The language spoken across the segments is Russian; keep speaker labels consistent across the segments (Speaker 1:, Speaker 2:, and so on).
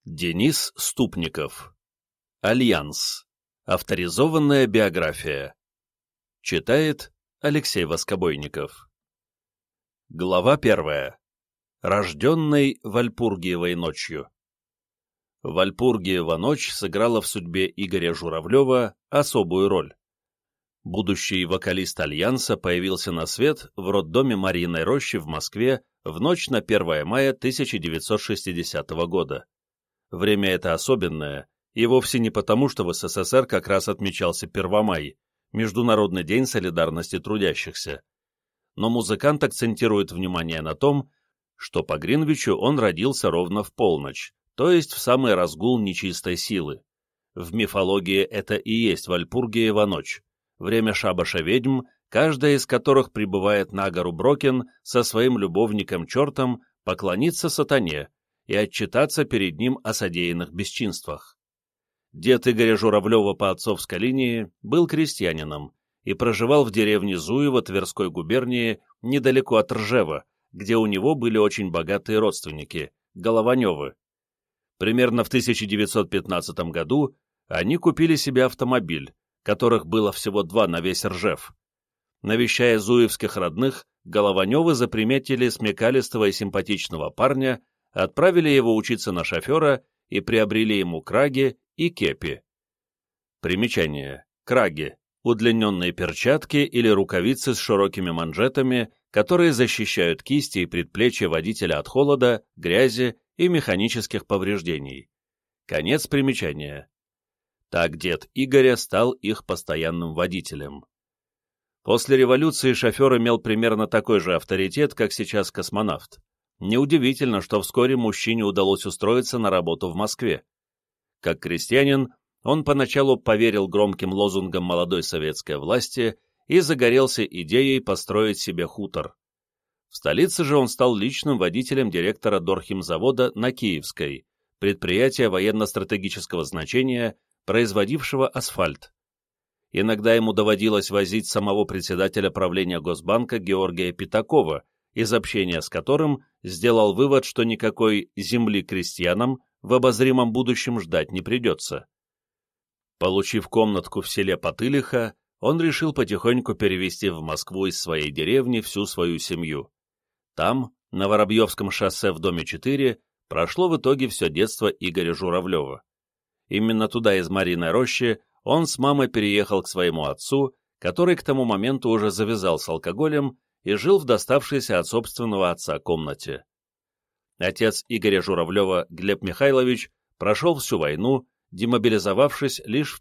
Speaker 1: Денис Ступников. Альянс. Авторизованная биография. Читает Алексей Воскобойников. Глава 1. Рожденный Вальпургиевой ночью. Вальпургиева ночь сыграла в судьбе Игоря Журавлева особую роль. Будущий вокалист Альянса появился на свет в роддоме Марьиной Рощи в Москве в ночь на 1 мая 1960 года. Время это особенное, и вовсе не потому, что в СССР как раз отмечался Первомай, Международный день солидарности трудящихся. Но музыкант акцентирует внимание на том, что по Гринвичу он родился ровно в полночь, то есть в самый разгул нечистой силы. В мифологии это и есть Вальпургиева ночь, время шабаша ведьм, каждая из которых прибывает на гору Брокен со своим любовником-чертом поклониться сатане и отчитаться перед ним о содеянных бесчинствах. Дед Игоря Журавлева по отцовской линии был крестьянином и проживал в деревне Зуево Тверской губернии недалеко от Ржева, где у него были очень богатые родственники – Голованевы. Примерно в 1915 году они купили себе автомобиль, которых было всего 2 на весь Ржев. Навещая зуевских родных, Голованевы заприметили смекалистого и симпатичного парня, отправили его учиться на шофера и приобрели ему краги и кепи. Примечание. Краги – удлиненные перчатки или рукавицы с широкими манжетами, которые защищают кисти и предплечья водителя от холода, грязи и механических повреждений. Конец примечания. Так дед Игоря стал их постоянным водителем. После революции шофер имел примерно такой же авторитет, как сейчас космонавт. Неудивительно, что вскоре мужчине удалось устроиться на работу в Москве. Как крестьянин, он поначалу поверил громким лозунгам молодой советской власти и загорелся идеей построить себе хутор. В столице же он стал личным водителем директора Дорхимзавода на Киевской, предприятия военно-стратегического значения, производившего асфальт. Иногда ему доводилось возить самого председателя правления Госбанка Георгия Пятакова, из общения с которым сделал вывод, что никакой земли крестьянам в обозримом будущем ждать не придется. Получив комнатку в селе Потылиха, он решил потихоньку перевезти в Москву из своей деревни всю свою семью. Там, на Воробьевском шоссе в доме 4, прошло в итоге все детство Игоря Журавлева. Именно туда, из Марьиной Рощи, он с мамой переехал к своему отцу, который к тому моменту уже завязал с алкоголем и жил в доставшейся от собственного отца комнате. Отец Игоря Журавлева, Глеб Михайлович, прошел всю войну, демобилизовавшись лишь в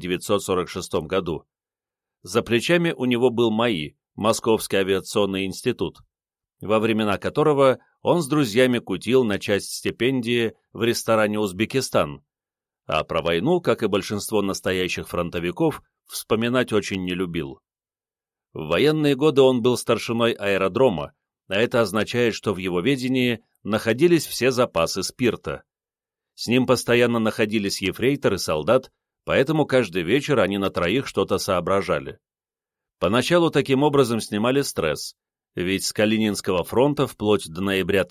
Speaker 1: 1946 году. За плечами у него был МАИ, Московский авиационный институт, во времена которого он с друзьями кутил на часть стипендии в ресторане «Узбекистан», а про войну, как и большинство настоящих фронтовиков, вспоминать очень не любил. В военные годы он был старшиной аэродрома, а это означает, что в его ведении находились все запасы спирта. С ним постоянно находились ефрейтор и солдат, поэтому каждый вечер они на троих что-то соображали. Поначалу таким образом снимали стресс, ведь с Калининского фронта вплоть до ноября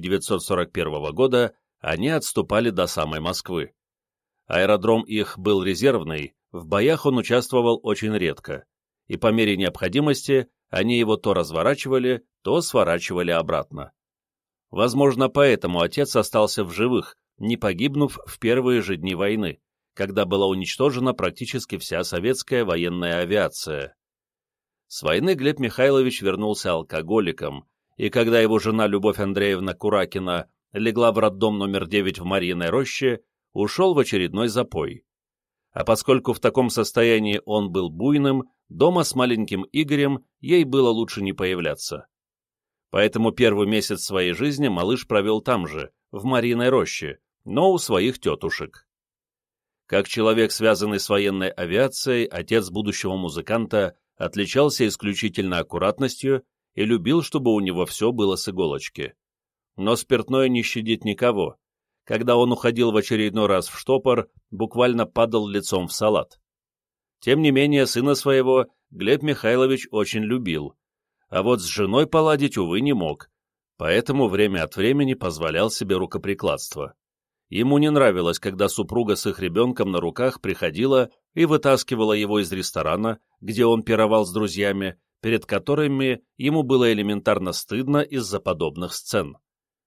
Speaker 1: 1941 года они отступали до самой Москвы. Аэродром их был резервный, в боях он участвовал очень редко, и по мере необходимости они его то разворачивали, то сворачивали обратно. Возможно, поэтому отец остался в живых, не погибнув в первые же дни войны, когда была уничтожена практически вся советская военная авиация. С войны Глеб Михайлович вернулся алкоголиком, и когда его жена Любовь Андреевна Куракина легла в роддом номер 9 в Марьиной Роще, ушел в очередной запой. А поскольку в таком состоянии он был буйным, дома с маленьким Игорем ей было лучше не появляться. Поэтому первый месяц своей жизни малыш провел там же, в Марьиной Роще, но у своих тетушек. Как человек, связанный с военной авиацией, отец будущего музыканта отличался исключительно аккуратностью и любил, чтобы у него все было с иголочки. Но спиртное не щадит никого. Когда он уходил в очередной раз в штопор, буквально падал лицом в салат. Тем не менее, сына своего Глеб Михайлович очень любил, а вот с женой поладить, увы, не мог, поэтому время от времени позволял себе рукоприкладство. Ему не нравилось, когда супруга с их ребенком на руках приходила и вытаскивала его из ресторана, где он пировал с друзьями, перед которыми ему было элементарно стыдно из-за подобных сцен.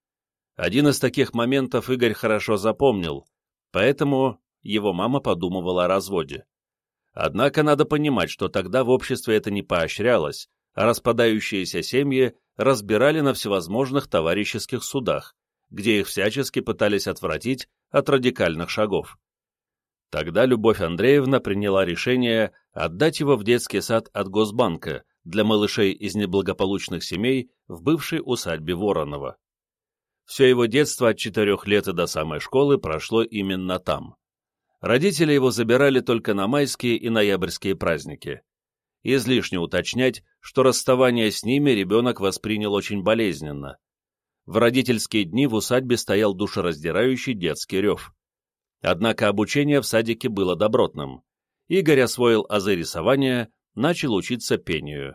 Speaker 1: Один из таких моментов Игорь хорошо запомнил, поэтому его мама подумывала о разводе. Однако надо понимать, что тогда в обществе это не поощрялось, а распадающиеся семьи разбирали на всевозможных товарищеских судах, где их всячески пытались отвратить от радикальных шагов. Тогда Любовь Андреевна приняла решение отдать его в детский сад от Госбанка для малышей из неблагополучных семей в бывшей усадьбе Воронова. Все его детство от 4 лет и до самой школы прошло именно там. Родители его забирали только на майские и ноябрьские праздники. Излишне уточнять, что расставание с ними ребенок воспринял очень болезненно. В родительские дни в усадьбе стоял душераздирающий детский рев. Однако обучение в садике было добротным. Игорь освоил азы рисования, начал учиться пению.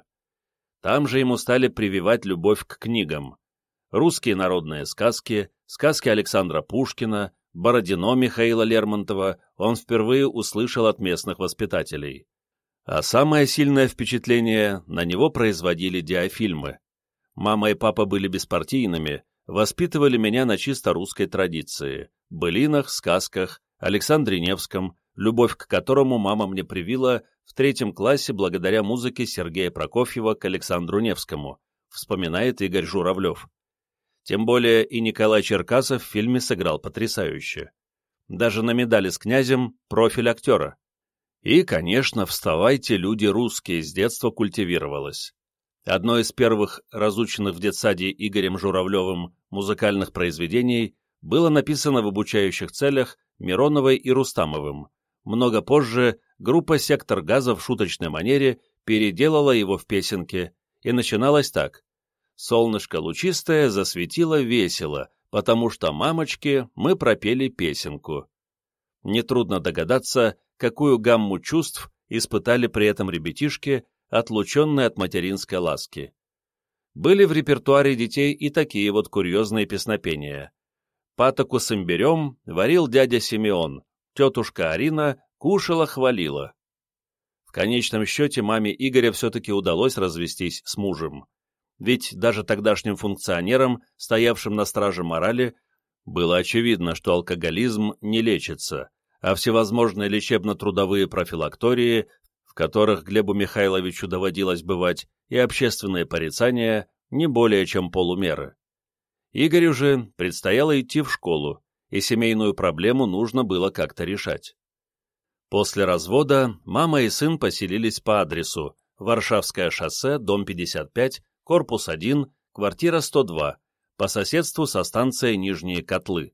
Speaker 1: Там же ему стали прививать любовь к книгам. Русские народные сказки, сказки Александра Пушкина, Бородино Михаила Лермонтова он впервые услышал от местных воспитателей. А самое сильное впечатление на него производили диафильмы. Мама и папа были беспартийными, воспитывали меня на чисто русской традиции, былинах, сказках, Александре Невском, любовь к которому мама мне привила в 3 классе благодаря музыке Сергея Прокофьева к Александру Невскому, вспоминает Игорь Журавлев. Тем более и Николай Черкасов в фильме сыграл потрясающе. Даже на медали с князем профиль актера. И, конечно, «Вставайте, люди русские» с детства культивировалось. Одно из первых разученных в детсаде Игорем Журавлевым музыкальных произведений было написано в обучающих целях Мироновой и Рустамовым. Много позже группа «Сектор газа» в шуточной манере переделала его в песенки, и начиналось так. «Солнышко лучистое засветило весело, потому что, мамочки, мы пропели песенку». Нетрудно догадаться, какую гамму чувств испытали при этом ребятишки, отлученные от материнской ласки. Были в репертуаре детей и такие вот курьезные песнопения. «Патоку с имбирем варил дядя Симеон, тетушка Арина кушала-хвалила». В конечном счете маме Игоря все-таки удалось развестись с мужем. Ведь даже тогдашним функционерам, стоявшим на страже морали, было очевидно, что алкоголизм не лечится, а всевозможные лечебно-трудовые профилактории, в которых Глебу Михайловичу доводилось бывать, и общественные порицания не более чем полумеры. Игорю же предстояло идти в школу, и семейную проблему нужно было как-то решать. После развода мама и сын поселились по адресу Варшавское шоссе, дом 55, корпус 1, квартира 102, по соседству со станцией Нижние Котлы.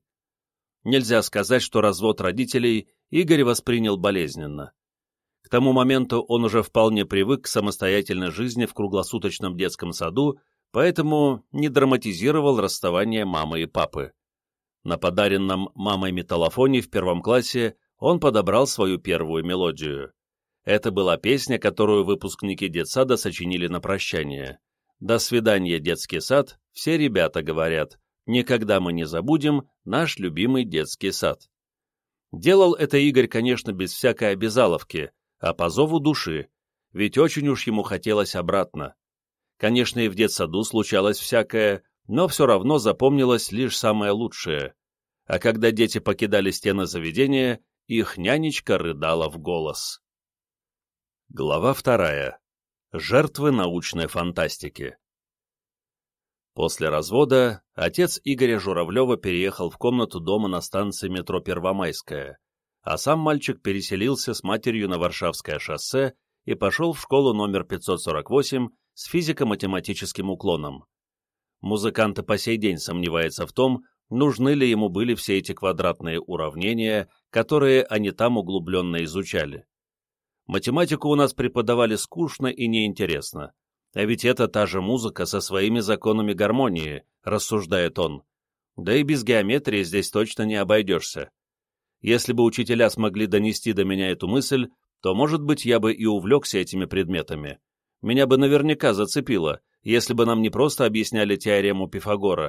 Speaker 1: Нельзя сказать, что развод родителей Игорь воспринял болезненно. К тому моменту он уже вполне привык к самостоятельной жизни в круглосуточном детском саду, поэтому не драматизировал расставание мамы и папы. На подаренном мамой металлофоне в 1 классе он подобрал свою первую мелодию. Это была песня, которую выпускники детсада сочинили на прощание. «До свидания, детский сад, все ребята говорят, никогда мы не забудем наш любимый детский сад». Делал это Игорь, конечно, без всякой обязаловки, а по зову души, ведь очень уж ему хотелось обратно. Конечно, и в детсаду случалось всякое, но все равно запомнилось лишь самое лучшее. А когда дети покидали стены заведения, их нянечка рыдала в голос. Глава 2. Жертвы научной фантастики. После развода отец Игоря Журавлева переехал в комнату дома на станции метро Первомайская, а сам мальчик переселился с матерью на Варшавское шоссе и пошел в школу номер 548 с физико-математическим уклоном. Музыкант и по сей день сомневается в том, нужны ли ему были все эти квадратные уравнения, которые они там углубленно изучали. Математику у нас преподавали скучно и неинтересно. А ведь это та же музыка со своими законами гармонии, рассуждает он. Да и без геометрии здесь точно не обойдешься. Если бы учителя смогли донести до меня эту мысль, то, может быть, я бы и увлекся этими предметами. Меня бы наверняка зацепило, если бы нам не просто объясняли теорему Пифагора,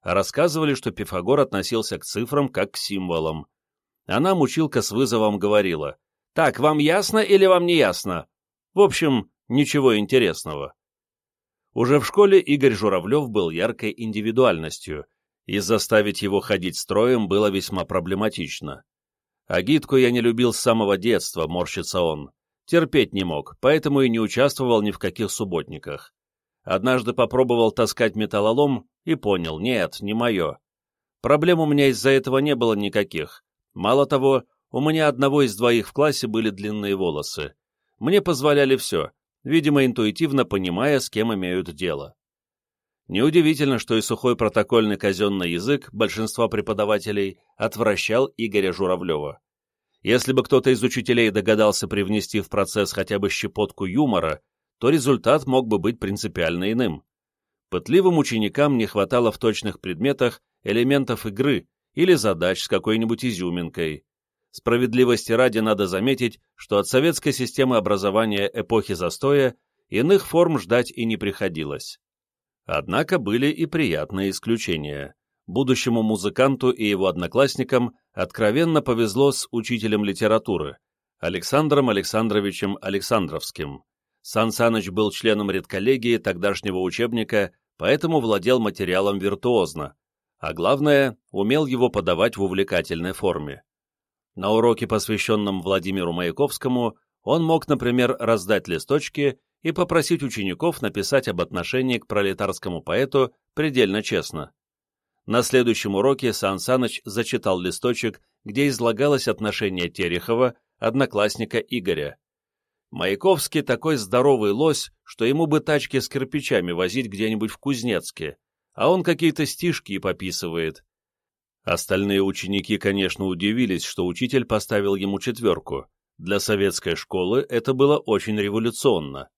Speaker 1: а рассказывали, что Пифагор относился к цифрам как к символам. А нам училка с вызовом говорила: «Так, вам ясно или вам не ясно?» В общем, ничего интересного. Уже в школе Игорь Журавлев был яркой индивидуальностью, и заставить его ходить строем было весьма проблематично. Агитку я не любил с самого детства, морщится он. Терпеть не мог, поэтому и не участвовал ни в каких субботниках. Однажды попробовал таскать металлолом и понял: нет, не мое. Проблем у меня из-за этого не было никаких. Мало того, у меня одного из двоих в классе были длинные волосы. Мне позволяли все, видимо, интуитивно понимая, с кем имеют дело. Неудивительно, что и сухой протокольный казенный язык большинства преподавателей отвращал Игоря Журавлева. Если бы кто-то из учителей догадался привнести в процесс хотя бы щепотку юмора, то результат мог бы быть принципиально иным. Пытливым ученикам не хватало в точных предметах элементов игры или задач с какой-нибудь изюминкой. Справедливости ради надо заметить, что от советской системы образования эпохи застоя иных форм ждать и не приходилось. Однако были и приятные исключения. Будущему музыканту и его одноклассникам откровенно повезло с учителем литературы, Александром Александровичем Александровским. Сан Саныч был членом редколлегии тогдашнего учебника, поэтому владел материалом виртуозно, а главное, умел его подавать в увлекательной форме. На уроке, посвященном Владимиру Маяковскому, он мог, например, раздать листочки и попросить учеников написать об отношении к пролетарскому поэту предельно честно. На следующем уроке Сан Саныч зачитал листочек, где излагалось отношение Терехова, одноклассника Игоря. Маяковский такой здоровый лось, что ему бы тачки с кирпичами возить где-нибудь в Кузнецке, а он какие-то стишки и пописывает. Остальные ученики, конечно, удивились, что учитель поставил ему 4. Для советской школы это было очень революционно.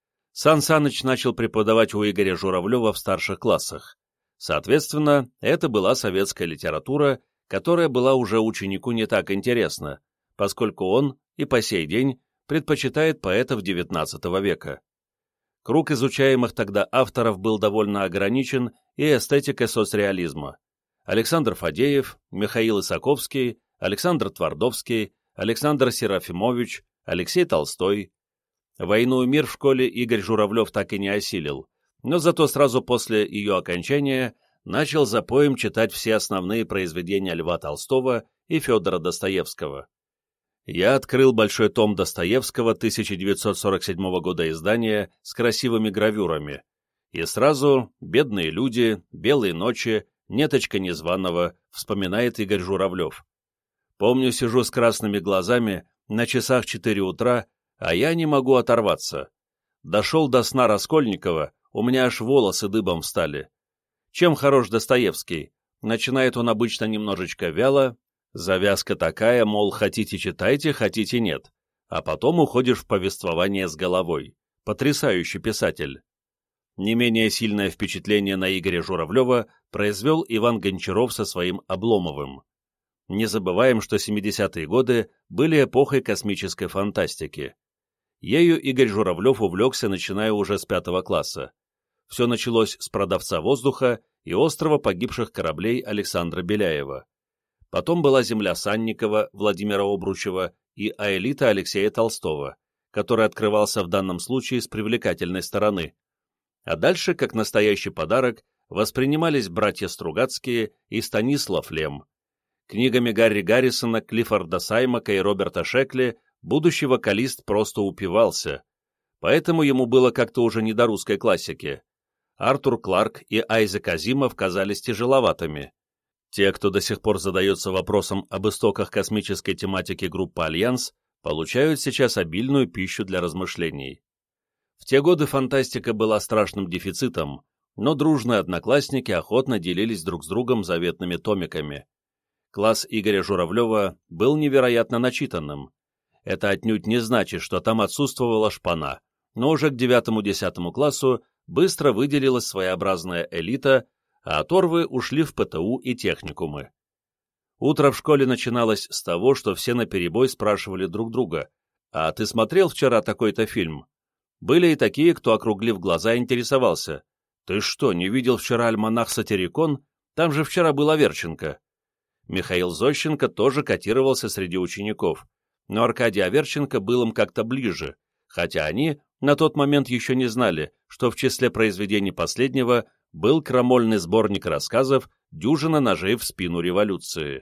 Speaker 1: Сан Саныч начал преподавать у Игоря Журавлева в старших классах. Соответственно, это была советская литература, которая была уже ученику не так интересна, поскольку он и по сей день предпочитает поэтов XIX века. Круг изучаемых тогда авторов был довольно ограничен и эстетикой соцреализма. Александр Фадеев, Михаил Исаковский, Александр Твардовский, Александр Серафимович, Алексей Толстой. «Войну и мир» в школе Игорь Журавлев так и не осилил, но зато сразу после ее окончания начал запоем читать все основные произведения Льва Толстого и Федора Достоевского. Я открыл большой том Достоевского 1947 года издания с красивыми гравюрами, и сразу «Бедные люди», «Белые ночи», «Неточка незваного» вспоминает Игорь Журавлев. Помню, сижу с красными глазами, на часах 4 утра, а я не могу оторваться. Дошел до сна Раскольникова, у меня аж волосы дыбом встали. Чем хорош Достоевский? Начинает он обычно немножечко вяло, завязка такая, мол, хотите читайте, хотите нет, а потом уходишь в повествование с головой. Потрясающий писатель. Не менее сильное впечатление на Игоря Журавлева произвел Иван Гончаров со своим Обломовым. Не забываем, что 70-е годы были эпохой космической фантастики. Ею Игорь Журавлев увлекся, начиная уже с 5 класса. Все началось с «Продавца воздуха» и «Острова погибших кораблей» Александра Беляева. Потом была «Земля» Санникова, Владимира Обручева и «Аэлита» Алексея Толстого, который открывался в данном случае с привлекательной стороны. А дальше, как настоящий подарок, воспринимались братья Стругацкие и Станислав Лем. Книгами Гарри Гаррисона, Клиффорда Саймака и Роберта Шекли будущий вокалист просто упивался, поэтому ему было как-то уже не до русской классики. Артур Кларк и Айзек Азимов казались тяжеловатыми. Те, кто до сих пор задается вопросом об истоках космической тематики группы «Альянс», получают сейчас обильную пищу для размышлений. В те годы фантастика была страшным дефицитом, но дружные одноклассники охотно делились друг с другом заветными томиками. Класс Игоря Журавлева был невероятно начитанным. Это отнюдь не значит, что там отсутствовала шпана, но уже к 9-10 классу быстро выделилась своеобразная элита, а оторвы ушли в ПТУ и техникумы. Утро в школе начиналось с того, что все наперебой спрашивали друг друга: «А ты смотрел вчера такой-то фильм?» Были и такие, кто, округлив глаза, интересовался: «Ты что, не видел вчера альманах «Сатирикон»? Там же вчера был Аверченко. Михаил Зощенко тоже котировался среди учеников, но Аркадий Аверченко был им как-то ближе, хотя они на тот момент еще не знали, что в числе произведений последнего был крамольный сборник рассказов «Дюжина ножей в спину революции».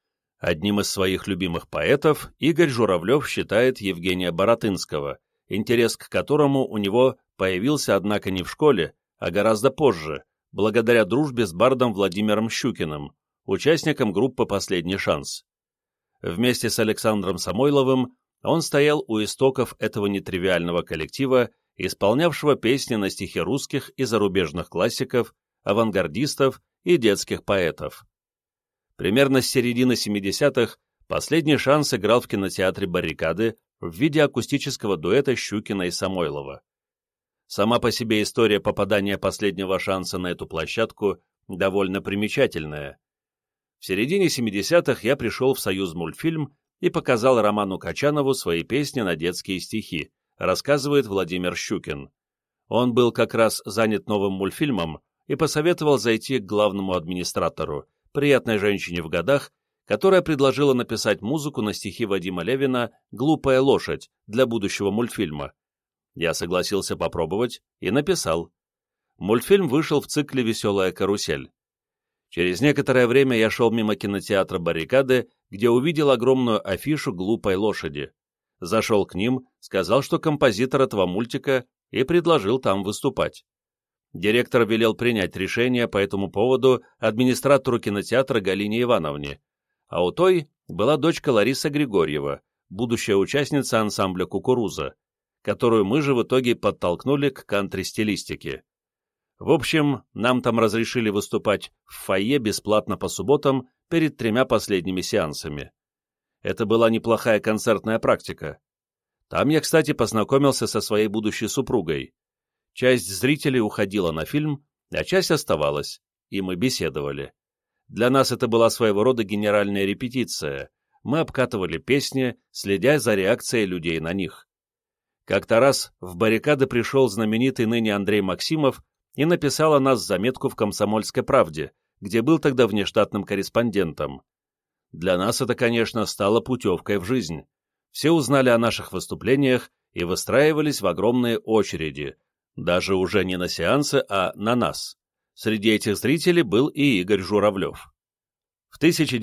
Speaker 1: Одним из своих любимых поэтов Игорь Журавлев считает Евгения Баратынского, интерес к которому у него появился, однако, не в школе, а гораздо позже, благодаря дружбе с бардом Владимиром Щукиным, участником группы «Последний шанс». Вместе с Александром Самойловым он стоял у истоков этого нетривиального коллектива, исполнявшего песни на стихи русских и зарубежных классиков, авангардистов и детских поэтов. Примерно с середины 70-х «Последний шанс» играл в кинотеатре «Баррикады» в виде акустического дуэта Щукина и Самойлова. Сама по себе история попадания «Последнего шанса» на эту площадку довольно примечательная. В середине 70-х я пришел в «Союзмультфильм» и показал Роману Качанову свои песни на детские стихи, рассказывает Владимир Щукин. Он был как раз занят новым мультфильмом и посоветовал зайти к главному администратору, приятной женщине в годах, которая предложила написать музыку на стихи Вадима Левина «Глупая лошадь» для будущего мультфильма. Я согласился попробовать и написал. Мультфильм вышел в цикле «Веселая карусель». Через некоторое время я шел мимо кинотеатра «Баррикады», где увидел огромную афишу «Глупой лошади». Зашел к ним, сказал, что композитор этого мультика, и предложил там выступать. Директор велел принять решение по этому поводу администратору кинотеатра Галине Ивановне, а у той была дочка Лариса Григорьева, будущая участница ансамбля «Кукуруза», которую мы же в итоге подтолкнули к кантри-стилистике. В общем, нам там разрешили выступать в фойе бесплатно по субботам перед 3 последними сеансами. Это была неплохая концертная практика. Там я, кстати, познакомился со своей будущей супругой. Часть зрителей уходила на фильм, а часть оставалась, и мы беседовали. Для нас это была своего рода генеральная репетиция. Мы обкатывали песни, следя за реакцией людей на них. Как-то раз в «Баррикады» пришел знаменитый ныне Андрей Максимов и написал о нас заметку в «Комсомольской правде», где был тогда внештатным корреспондентом. Для нас это, конечно, стало путевкой в жизнь. Все узнали о наших выступлениях и выстраивались в огромные очереди, даже уже не на сеансы, а на нас. Среди этих зрителей был и Игорь Журавлев. В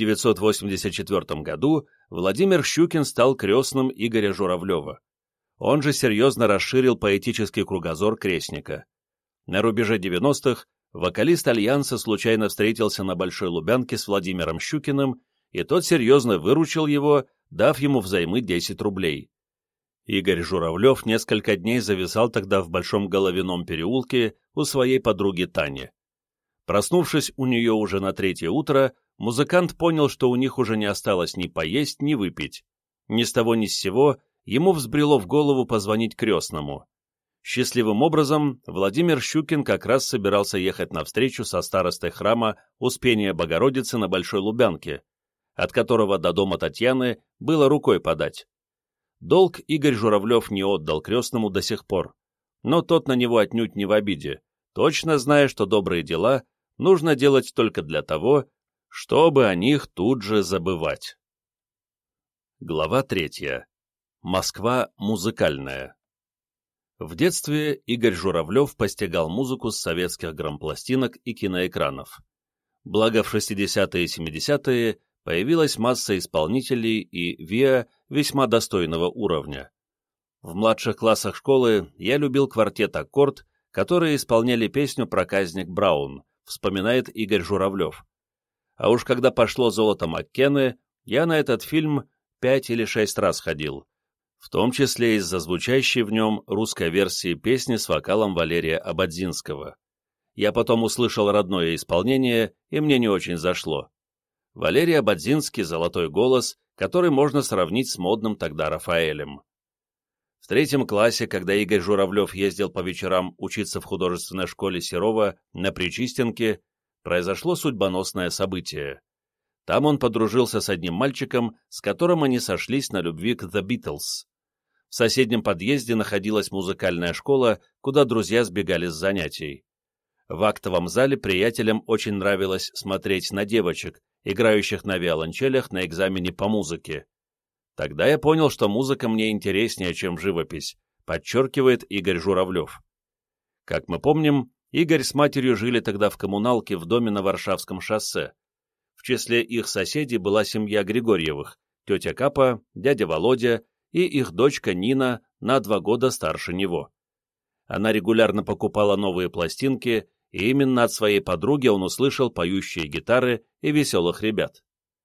Speaker 1: 1984 году Владимир Щукин стал крестным Игоря Журавлева. Он же серьезно расширил поэтический кругозор крестника. На рубеже 90-х вокалист Альянса случайно встретился на Большой Лубянке с Владимиром Щукиным, и тот серьезно выручил его, дав ему взаймы 10 рублей. Игорь Журавлев несколько дней зависал тогда в Большом Головином переулке у своей подруги Тани. Проснувшись у нее уже на 3-е утро, музыкант понял, что у них уже не осталось ни поесть, ни выпить. Ни с того ни с сего ему взбрело в голову позвонить крестному. Счастливым образом Владимир Щукин как раз собирался ехать на встречу со старостой храма Успения Богородицы на Большой Лубянке, от которого до дома Татьяны было рукой подать. Долг Игорь Журавлев не отдал крестному до сих пор, но тот на него отнюдь не в обиде, точно зная, что добрые дела нужно делать только для того, чтобы о них тут же забывать. Глава 3. Москва музыкальная. В детстве Игорь Журавлев постигал музыку с советских грампластинок и киноэкранов. Благо в 60-е и 70-е появилась масса исполнителей и ВИА весьма достойного уровня. В младших классах школы я любил квартет «Аккорд», которые исполняли песню «Проказник Браун», вспоминает Игорь Журавлев. А уж когда пошло «Золото Маккены», я на этот фильм 5 или 6 раз ходил, в том числе из-за звучащей в нем русской версии песни с вокалом Валерия Ободзинского. Я потом услышал родное исполнение, и мне не очень зашло. Валерий Ободзинский — золотой голос, который можно сравнить с модным тогда Рафаэлем. В 3 классе, когда Игорь Журавлев ездил по вечерам учиться в художественной школе Серова на Причистенке, произошло судьбоносное событие. Там он подружился с одним мальчиком, с которым они сошлись на любви к The Beatles. В соседнем подъезде находилась музыкальная школа, куда друзья сбегали с занятий. В актовом зале приятелям очень нравилось смотреть на девочек, играющих на виолончелях на экзамене по музыке. Тогда я понял, что музыка мне интереснее, чем живопись, подчеркивает Игорь Журавлев. Как мы помним, Игорь с матерью жили тогда в коммуналке в доме на Варшавском шоссе. В числе их соседей была семья Григорьевых, тетя Капа, дядя Володя и их дочка Нина на 2 года старше него. Она регулярно покупала новые пластинки, и именно от своей подруги он услышал поющие гитары и веселых ребят.